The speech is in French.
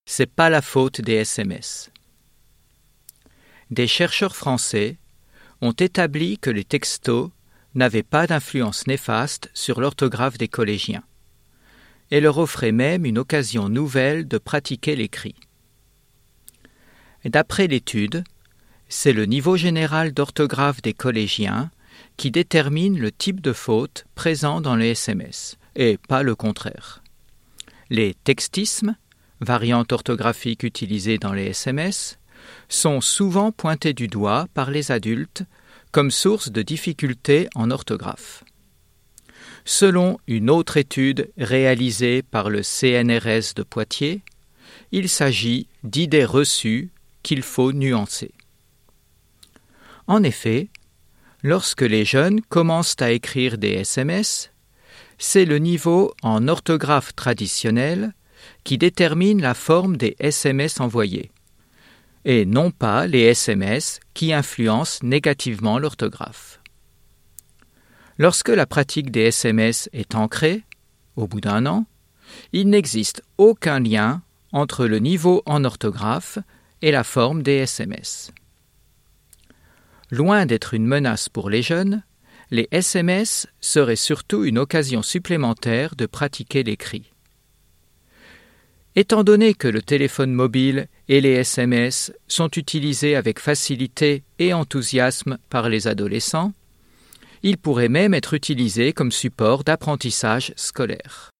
c'est pas la faute des SMS. Des chercheurs français ont établi que les textos n'avaient pas d'influence néfaste sur l'orthographe des collégiens et leur offraient même une occasion nouvelle de pratiquer l'écrit. D'après l'étude, c'est le niveau général d'orthographe des collégiens qui détermine le type de faute présent dans les SMS, et pas le contraire. Les textismes, variantes orthographiques utilisées dans les SMS, sont souvent pointés du doigt par les adultes comme source de difficultés en orthographe. Selon une autre étude réalisée par le CNRS de Poitiers, il s'agit d'idées reçues qu'il faut nuancer. En effet, lorsque les jeunes commencent à écrire des SMS, c'est le niveau en orthographe traditionnelle qui détermine la forme des SMS envoyés, et non pas les SMS qui influencent négativement l'orthographe. Lorsque la pratique des SMS est ancrée, au bout d'un an, il n'existe aucun lien entre le niveau en orthographe et la forme des SMS. Loin d'être une menace pour les jeunes, les SMS seraient surtout une occasion supplémentaire de pratiquer l'écrit. Étant donné que le téléphone mobile et les SMS sont utilisés avec facilité et enthousiasme par les adolescents, ils pourraient même être utilisés comme support d'apprentissage scolaire.